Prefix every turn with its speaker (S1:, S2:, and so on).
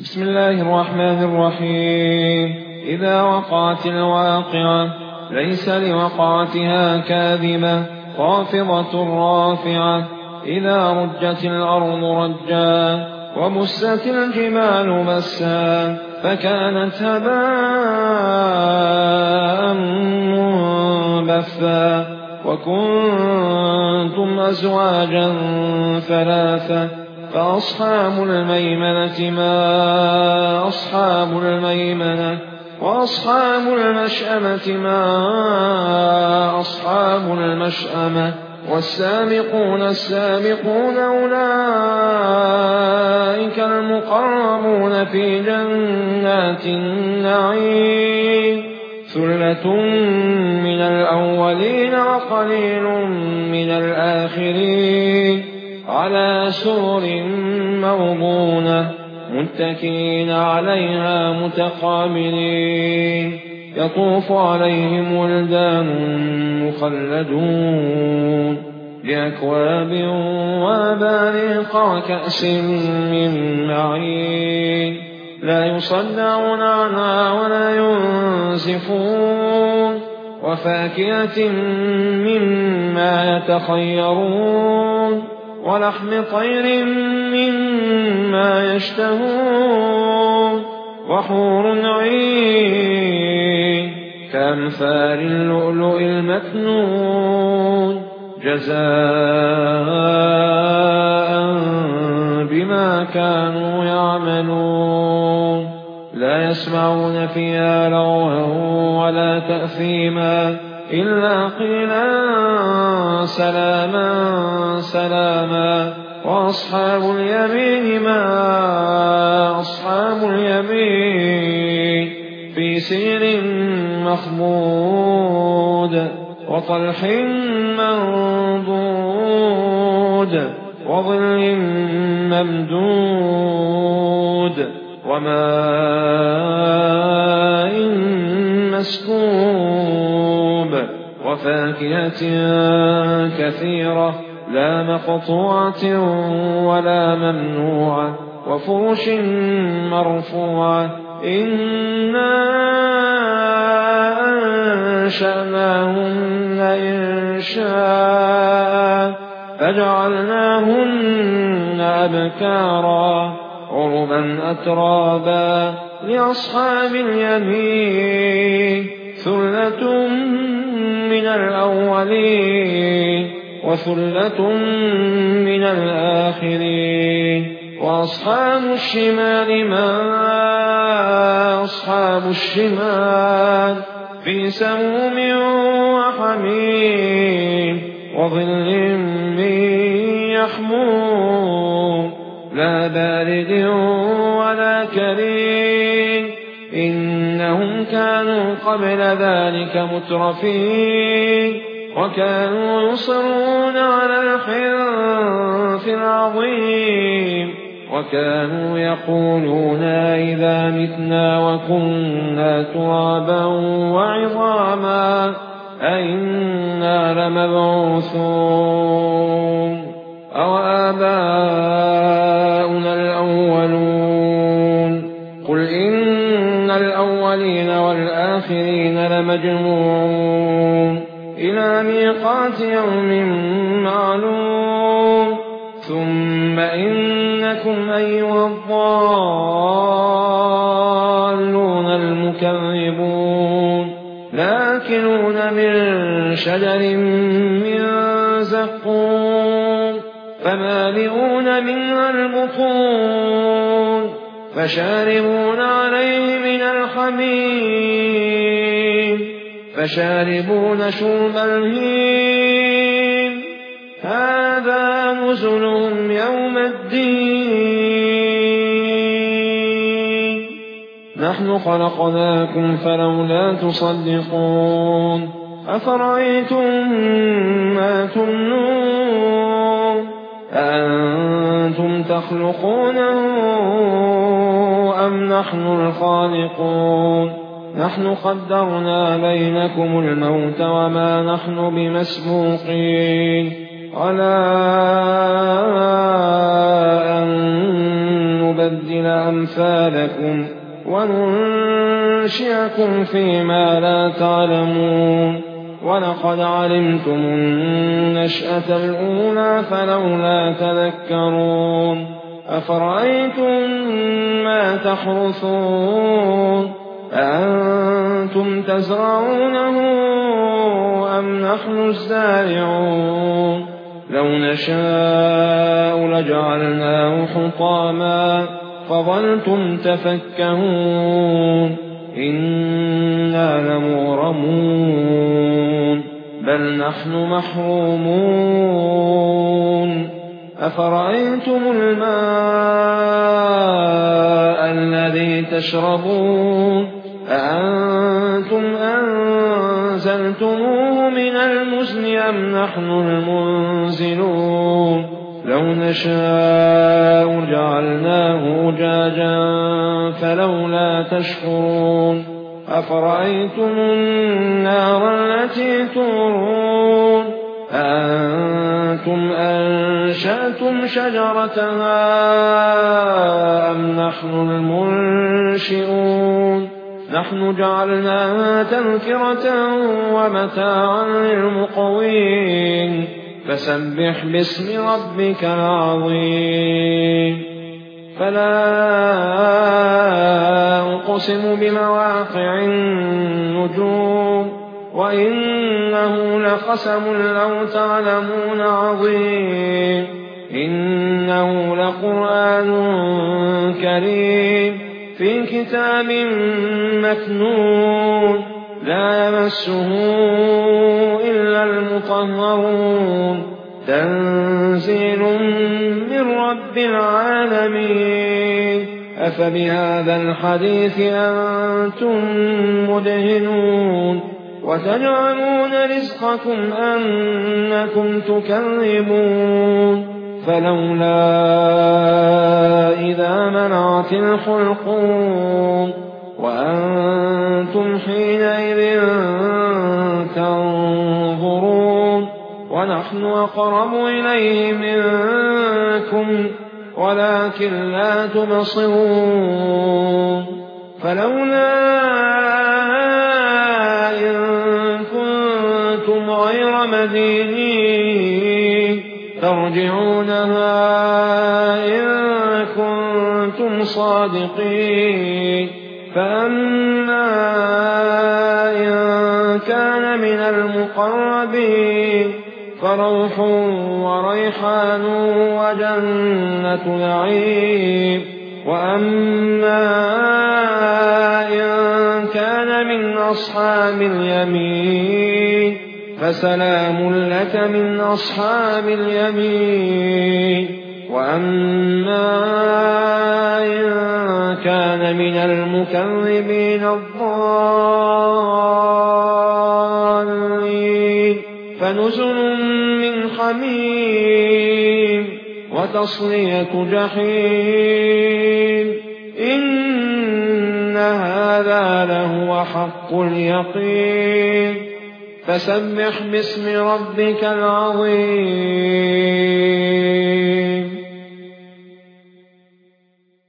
S1: بسم الله الرحمن الرحيم. إذا وقعت الواقعة ليس لوقعتها كاذبة خافضة رافعة. إذا رجت الأرض رجا وبست الجبال بسا فكانت هباء منبثا. وكنتم أزواجا ثلاثة فأصحاب الميمنة ما أصحاب الميمنة وأصحاب المشأمة ما أصحاب المشأمة. والسابقون السابقون أولئك المقربون في جنات النعيم. ثلة من الأولين وقليل من الآخرين على سرر موضونة متكئين عليها متقابلين. يطوف عليهم ولدان مخلدون بأكواب وأباريق وكأس من معين. لا يصدعون عنها ولا ينزفون. وفاكهة مما يتخيرون ولحم طير مما يشتهون. وحور عين كأمثال اللؤلؤ المكنون جزاء بما كانوا يعملون. لا يسمعون فيها لغوا ولا تأثيما إلا قيلا سلاما سلاما. وأصحاب اليمين ما أصحاب اليمين في سير مخضود وطلح منضود وظل ممدود وماء مسكوب وفاكهة كثيرة لا مقطوعة ولا ممنوعة وفرش مرفوعة. إنا أنشأناهن إنشاء فجعلناهن أبكارا عربا أترابا لأصحاب اليمين. ثلة من الأولين وثلة من الآخرين. وأصحاب الشمال ما أصحاب الشمال في سموم وحميم وظل من يحموم لا بارد ولا كريم. إنهم كانوا قبل ذلك مترفين وكانوا يصرون على الحنث العظيم. وكانوا يقولون إذا متنا وكنا ترابا وعظاما أئنا لمبعوثون أو آباؤنا الأولون. قل إن الأولين والآخرين لمجموعون إلى ميقات يوم معلوم. ثم إنكم أيها الضالون المكذبون لآكلون من شجر من زقوم فمالئون منها البطون فشاربون عليه من الحميم فشاربون شرب الهيم. هذا نزلهم يوم الدين. نحن خلقناكم فلولا تصدقون. أفرأيتم ما تمنون أأنتم تخلقونه أم نحن الخالقون. نحن قدرنا بينكم الموت وما نحن بمسبوقين على أن نبدل ونستبدل أمثالكم وننشئكم فيما لا تعلمون ولقد علمتم النشأة الأولى فلولا تذكرون أفرأيتم ما تحرثون أأنتم تزرعونه أم نحن الزارعون لو نشاء لجعلناه حطاما فظلتم تفكهون إنا لمغرمون بل نحن محرومون أفرأيتم الماء الذي تشربون أأنتم أنزلتموه من المزن أم نحن المنزلون لو نشاء جعلناه أجاجا فلولا تشكرون أفرأيتم النار التي تورون أأنتم أنشأتم شجرتها أم نحن المنشئون نحن جعلناها تذكرة ومتاعا للمقوين فسبح باسم ربك العظيم فلا أقسم بمواقع النجوم وإنه لقسم لو تعلمون عظيم إنه لقرآن كريم في كتاب مكنون لا يمسه إلا المطهرون تنزيل من رب العالمين أفبهذا الحديث أنتم مدهنون وتجعلون رزقكم أنكم تكذبون فلولا إذا منعت الحلقوم وأنتم حينئذ تنظرون ونحن أقرب إليه منكم ولكن لا تبصرون فلولا إن كنتم غير مدينين ترجعونها إن كنتم صادقين فأما إن كان من المقربين فروح وريحان وجنة نعيم وأما إن كان من أصحاب اليمين فسلام لك من أصحاب اليمين وأما إن كان من المكذبين الضالين فنزل من حميم وتصلية جحيم إن هذا لهو حق اليقين فسبح باسم ربك العظيم